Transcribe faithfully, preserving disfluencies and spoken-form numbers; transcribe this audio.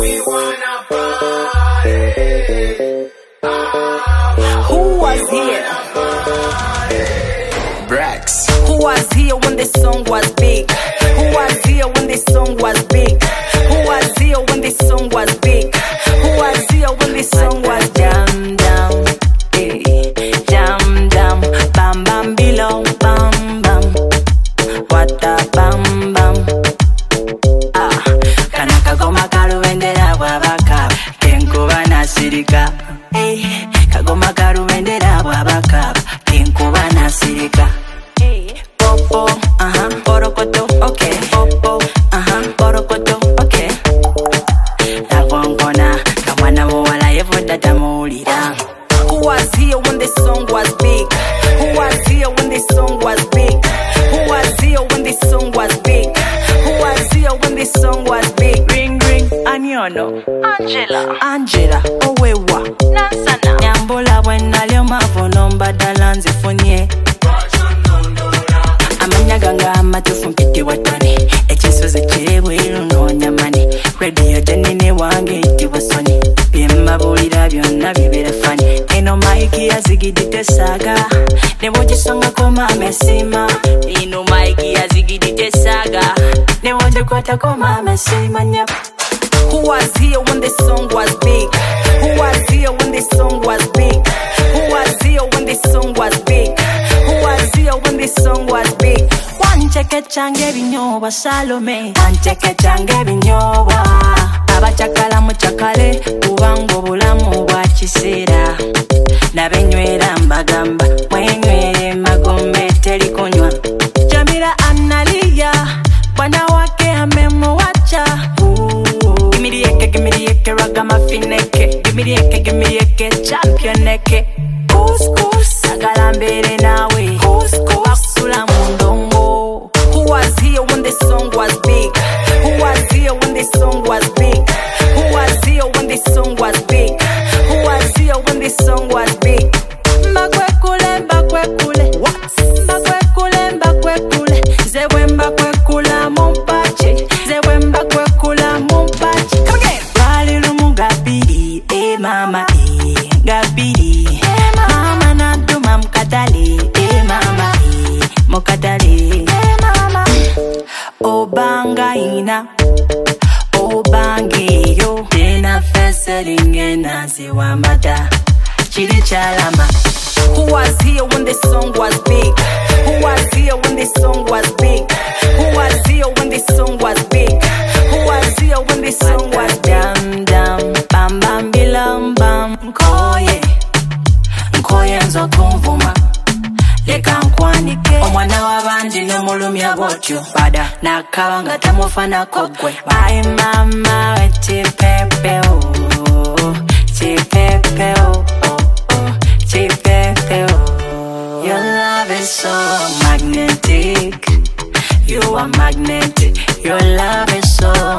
we wanna party. Who was here? Brax. Who was here when the song was big? Who was here when the song was big? Who was here when the song was big? Who was here when the song was jam down? Hey, jam down, bam bam below, bam bam. What a bam bam. Ah, kanaka goma karu vendera wabaka, kenkuba nasirika. Hey, kagoma karu vendera wabaka, kenkuba nasirika. Popo, uh-huh, porokoto, okay. Popo, uh-huh, porokoto, okay. Lagongona, kamwana muwala yevuda tamulira. Who was here when the song was big? Who was here when the song was big? Who was here when the song was big? Who was here when the song was big? Ring ring, Anyono, Angela, Angela, Owewa, Nansana, Nyambola wena leo mavono mbadala nzifunye. Amanyaganga amatufu mpiti watone, echisoze chirewe iruno nyamani. Radio janine wange iti wasoni, bimba bulira byonna bibere fani. Eno maiki ya zigidite saga, newoji songa koma mesima. Eno maiki ya zigidite saga, newoji kwata koma mesima nyap. Who was here when the song was big? Who was here when the song was big? Who was here when the song was big? Who was here when the song was big? One cheke change binyoba Salome, one cheke change binyoba. Abachakala muchakale, ubango bulamu bwa kisera. Nabenywera mbagamba, mwenywere magombe teri kunywa. Jamila analia, bwana wake amemuacha. Gimirieke, gimirieke, ragamufineke. Gimirieke, gimirieke, championeke. Couscous, agalambere nawe. Couscous, basula mundongo. Who was here when the song was big? Who was here when the song was big? Who was here when the song was big? Who was here when the song was big? Mbakwekule, mbakwekule. What? Mbakwekule, mbakwekule. Zewe mbakwekula mumpache. Zewe mbakwekula mumpache. Come again. Balilu mugabiri, eh mama, eh gabiri. Mama natuma mkatali, eh mama, eh mukatali. Eh mama. Obanga ina, obangeyo. Tena fesering enasi wamata, chiri chalama. Who was here when the song was big? Who was here when the song was big? Who was here when the song was big? Who was here when the song was jam jam? Bam bam bilam bam. Nkoye, nkoye nzo kumvuma. Leka nkwanike omwana wabandi nomulumya bwotyo bada nakabanga tamufana kogwe. Bye mama we chipepe oh, chipepe oh, oh, oh, chipepe oh. Your love is so magnetic, you are magnetic. Your love is so